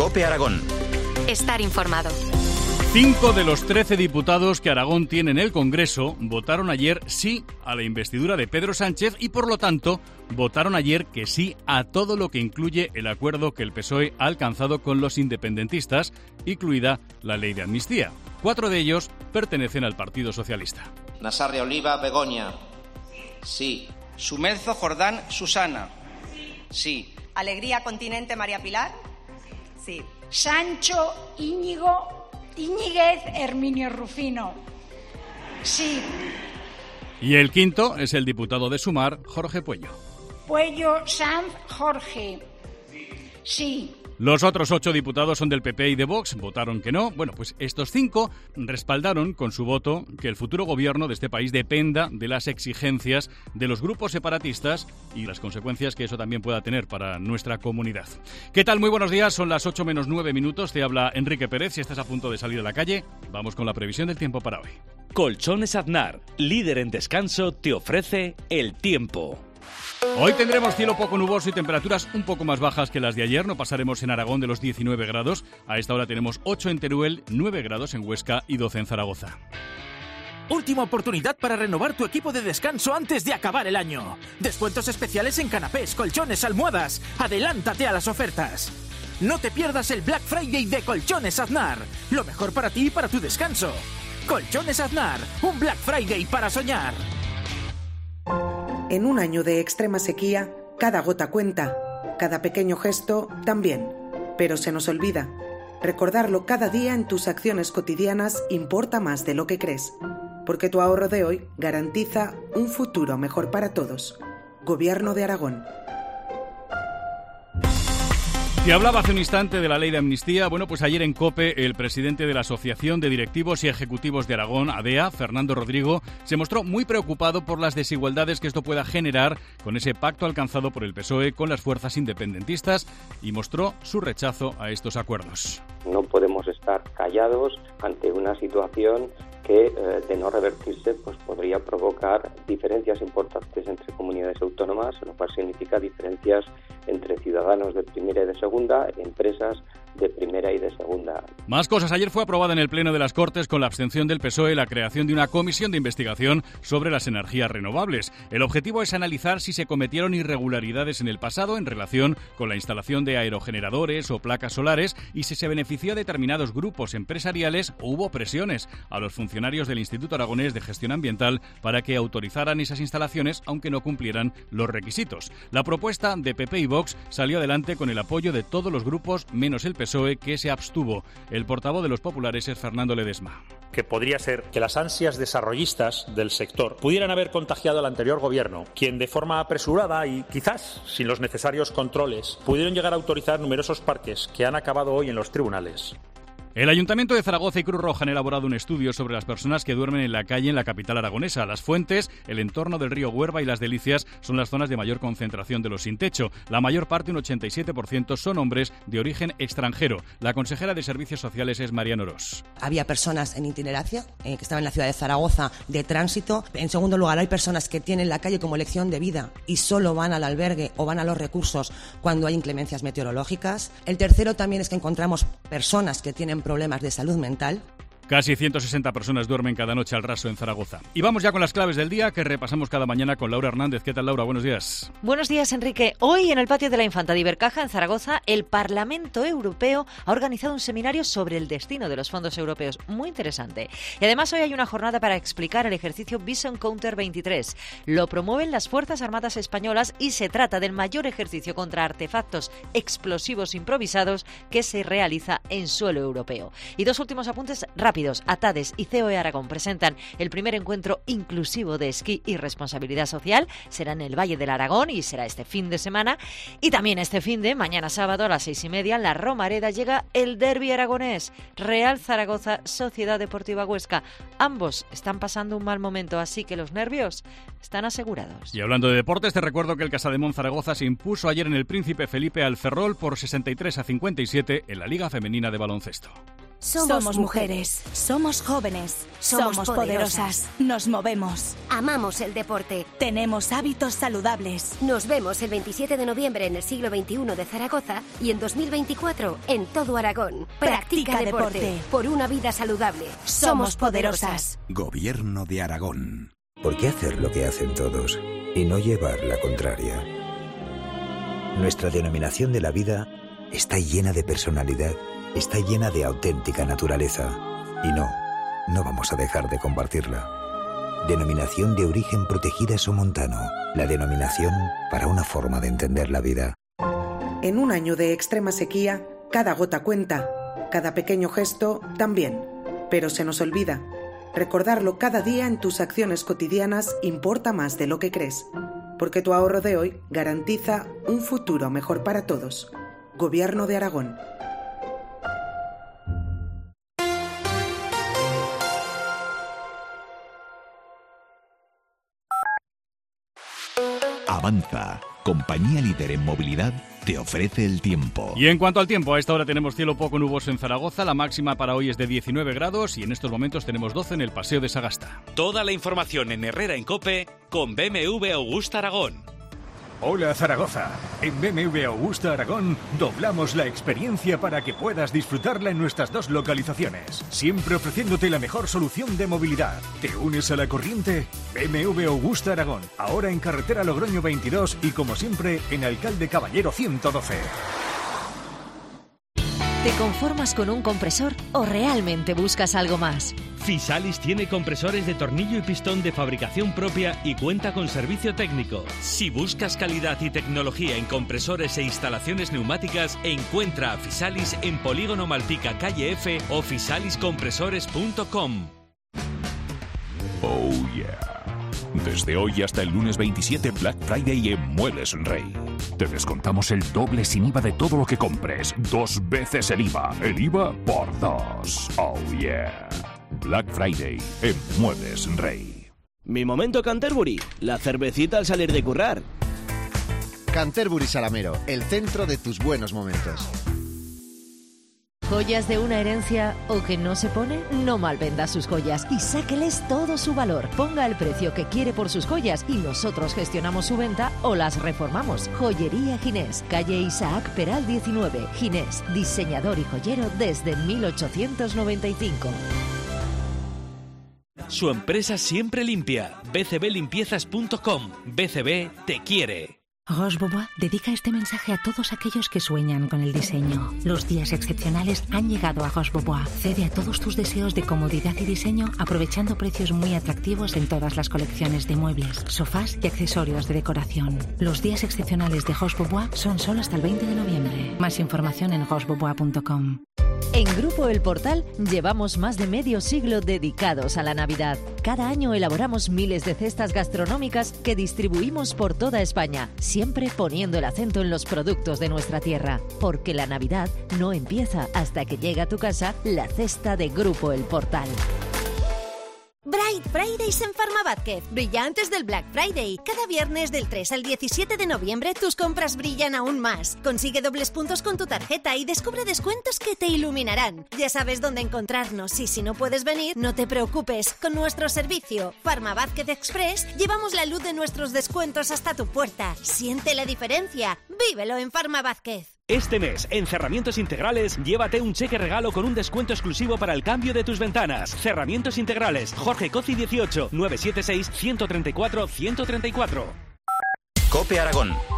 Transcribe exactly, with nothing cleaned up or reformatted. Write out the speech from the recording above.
COPE Aragón. Estar informado. Cinco de los trece diputados que Aragón tiene en el Congreso votaron ayer sí a la investidura de Pedro Sánchez y, por lo tanto, votaron ayer que sí a todo lo que incluye el acuerdo que el P S O E ha alcanzado con los independentistas, incluida la ley de amnistía. Cuatro de ellos pertenecen al Partido Socialista. Nassarre Oliva Begoña, sí. Sumelzo Jordán Susana, sí. Alegría Continente María Pilar, sí. Sancho Íñigo Íñiguez Herminio Rufino, sí. Y el quinto es el diputado de Sumar, Jorge Puello. Puello Sanz Jorge, sí. Los otros ocho diputados son del P P y de Vox, votaron que no. Bueno, pues estos cinco respaldaron con su voto que el futuro gobierno de este país dependa de las exigencias de los grupos separatistas y las consecuencias que eso también pueda tener para nuestra comunidad. ¿Qué tal? Muy buenos días, son las ocho menos nueve minutos, te habla Enrique Pérez. Si estás a punto de salir a la calle, vamos con la previsión del tiempo para hoy. Colchones Aznar, líder en descanso, te ofrece el tiempo. Hoy tendremos cielo poco nuboso y temperaturas un poco más bajas que las de ayer. No pasaremos en Aragón de los diecinueve grados. A esta hora tenemos ocho en Teruel, nueve grados en Huesca y doce en Zaragoza. Última oportunidad para renovar tu equipo de descanso antes de acabar el año. Descuentos especiales en canapés, colchones, almohadas. Adelántate a las ofertas. No te pierdas el Black Friday de Colchones Aznar. Lo mejor para ti y para tu descanso. Colchones Aznar, un Black Friday para soñar. En un año de extrema sequía, cada gota cuenta, cada pequeño gesto también. Pero se nos olvida. Recordarlo cada día en tus acciones cotidianas importa más de lo que crees. Porque tu ahorro de hoy garantiza un futuro mejor para todos. Gobierno de Aragón. Te hablaba hace un instante de la ley de amnistía. Bueno, pues ayer en COPE el presidente de la Asociación de Directivos y Ejecutivos de Aragón, ADEA, Fernando Rodrigo, se mostró muy preocupado por las desigualdades que esto pueda generar con ese pacto alcanzado por el P S O E con las fuerzas independentistas y mostró su rechazo a estos acuerdos. No podemos estar callados ante una situación que, eh, de no revertirse, pues podría provocar diferencias importantes entre comunidades autónomas, lo cual significa diferencias entre ciudadanos de primera y de segunda, empresas de primera y de segunda. Más cosas. Ayer fue aprobada en el Pleno de las Cortes, con la abstención del P S O E, la creación de una comisión de investigación sobre las energías renovables. El objetivo es analizar si se cometieron irregularidades en el pasado en relación con la instalación de aerogeneradores o placas solares y si se benefició a determinados grupos empresariales o hubo presiones a los funcionarios del Instituto Aragonés de Gestión Ambiental para que autorizaran esas instalaciones aunque no cumplieran los requisitos. La propuesta de P P y Vox salió adelante con el apoyo de todos los grupos menos el P S O E, que se abstuvo. El portavoz de los populares es Fernando Ledesma. Que podría ser que las ansias desarrollistas del sector pudieran haber contagiado al anterior gobierno, quien de forma apresurada y quizás sin los necesarios controles pudieron llegar a autorizar numerosos parques que han acabado hoy en los tribunales. El Ayuntamiento de Zaragoza y Cruz Roja han elaborado un estudio sobre las personas que duermen en la calle en la capital aragonesa. Las Fuentes, el entorno del río Huerva y Las Delicias son las zonas de mayor concentración de los sin techo. La mayor parte, un ochenta y siete por ciento, son hombres de origen extranjero. La consejera de Servicios Sociales es Mariano Orós. Había personas en itinerancia, eh, que estaban en la ciudad de Zaragoza de tránsito. En segundo lugar, hay personas que tienen la calle como elección de vida y solo van al albergue o van a los recursos cuando hay inclemencias meteorológicas. El tercero también es que encontramos personas que tienen problemas de salud mental. Casi ciento sesenta personas duermen cada noche al raso en Zaragoza. Y vamos ya con las claves del día que repasamos cada mañana con Laura Hernández. ¿Qué tal, Laura? Buenos días. Buenos días, Enrique. Hoy en el patio de la Infanta de Ibercaja, en Zaragoza, el Parlamento Europeo ha organizado un seminario sobre el destino de los fondos europeos. Muy interesante. Y además hoy hay una jornada para explicar el ejercicio Vision Counter veintitrés. Lo promueven las Fuerzas Armadas Españolas y se trata del mayor ejercicio contra artefactos explosivos improvisados que se realiza en suelo europeo. Y dos últimos apuntes rápidos. ATADES y C O E Aragón presentan el primer encuentro inclusivo de esquí y responsabilidad social. Será en el Valle del Aragón y será este fin de semana. Y también este fin de, mañana sábado a las seis y media, en la Romareda llega el derbi aragonés. Real Zaragoza, Sociedad Deportiva Huesca. Ambos están pasando un mal momento, así que los nervios están asegurados. Y hablando de deportes, te recuerdo que el Casademont Zaragoza se impuso ayer en el Príncipe Felipe al Ferrol por sesenta y tres a cincuenta y siete en la Liga Femenina de Baloncesto. Somos, Somos mujeres. Somos jóvenes. Somos, Somos poderosas. poderosas. Nos movemos. Amamos el deporte. Tenemos hábitos saludables. Nos vemos el veintisiete de noviembre en el siglo veintiuno de Zaragoza y en dos mil veinticuatro en todo Aragón. Practica, Practica deporte. deporte. Por una vida saludable. Somos poderosas. Gobierno de Aragón. ¿Por qué hacer lo que hacen todos y no llevar la contraria? Nuestra denominación de la vida está llena de personalidad. Está llena de auténtica naturaleza. Y no, no vamos a dejar de compartirla. Denominación de origen protegida somontano. La denominación para una forma de entender la vida. En un año de extrema sequía, cada gota cuenta. Cada pequeño gesto también. Pero se nos olvida. Recordarlo cada día en tus acciones cotidianas importa más de lo que crees. Porque tu ahorro de hoy garantiza un futuro mejor para todos. Gobierno de Aragón. Avanza, compañía líder en movilidad, te ofrece el tiempo. Y en cuanto al tiempo, a esta hora tenemos cielo poco nuboso en Zaragoza, la máxima para hoy es de diecinueve grados y en estos momentos tenemos doce en el Paseo de Sagasta. Toda la información en Herrera en COPE con B M W Augusta Aragón. Hola Zaragoza, en B M W Augusta Aragón doblamos la experiencia para que puedas disfrutarla en nuestras dos localizaciones, siempre ofreciéndote la mejor solución de movilidad. ¿Te unes a la corriente? B M W Augusta Aragón, ahora en carretera Logroño veintidós y como siempre en Alcalde Caballero ciento doce. ¿Te conformas con un compresor o realmente buscas algo más? Fisalis tiene compresores de tornillo y pistón de fabricación propia y cuenta con servicio técnico. Si buscas calidad y tecnología en compresores e instalaciones neumáticas, encuentra a Fisalis en Polígono Malpica, calle F o fisalis compresores punto com. Oh yeah. Desde hoy hasta el lunes veintisiete, Black Friday en Muebles Rey. Te descontamos el doble sin I V A de todo lo que compres. Dos veces el I V A. El I V A por dos. Oh yeah. Black Friday en Muebles Rey. Mi momento Canterbury. La cervecita al salir de currar. Canterbury Salamero, el centro de tus buenos momentos. ¿Joyas de una herencia o que no se pone? No malvenda sus joyas y sáqueles todo su valor. Ponga el precio que quiere por sus joyas y nosotros gestionamos su venta o las reformamos. Joyería Ginés, calle Isaac Peral diecinueve. Ginés, diseñador y joyero desde mil ochocientos noventa y cinco. Su empresa siempre limpia. b c b limpiezas punto com. B C B te quiere. Roche Bobois dedica este mensaje a todos aquellos que sueñan con el diseño. Los días excepcionales han llegado a Roche Bobois. Cede a todos tus deseos de comodidad y diseño aprovechando precios muy atractivos en todas las colecciones de muebles, sofás y accesorios de decoración. Los días excepcionales de Roche Bobois son solo hasta el veinte de noviembre. Más información en roche bobois punto com. En Grupo El Portal llevamos más de medio siglo dedicados a la Navidad. Cada año elaboramos miles de cestas gastronómicas que distribuimos por toda España, siempre poniendo el acento en los productos de nuestra tierra. Porque la Navidad no empieza hasta que llega a tu casa la cesta de Grupo El Portal. Bright Fridays en Farma Vázquez. Brilla antes del Black Friday. Cada viernes del tres al diecisiete de noviembre tus compras brillan aún más. Consigue dobles puntos con tu tarjeta y descubre descuentos que te iluminarán. Ya sabes dónde encontrarnos y si no puedes venir, no te preocupes. Con nuestro servicio Farma Vázquez Express llevamos la luz de nuestros descuentos hasta tu puerta. Siente la diferencia. Vívelo en Farma Vázquez. Este mes, en Cerramientos Integrales, llévate un cheque regalo con un descuento exclusivo para el cambio de tus ventanas. Cerramientos Integrales, Jorge Coci dieciocho, nueve siete seis, uno tres cuatro, uno tres cuatro. COPE Aragón.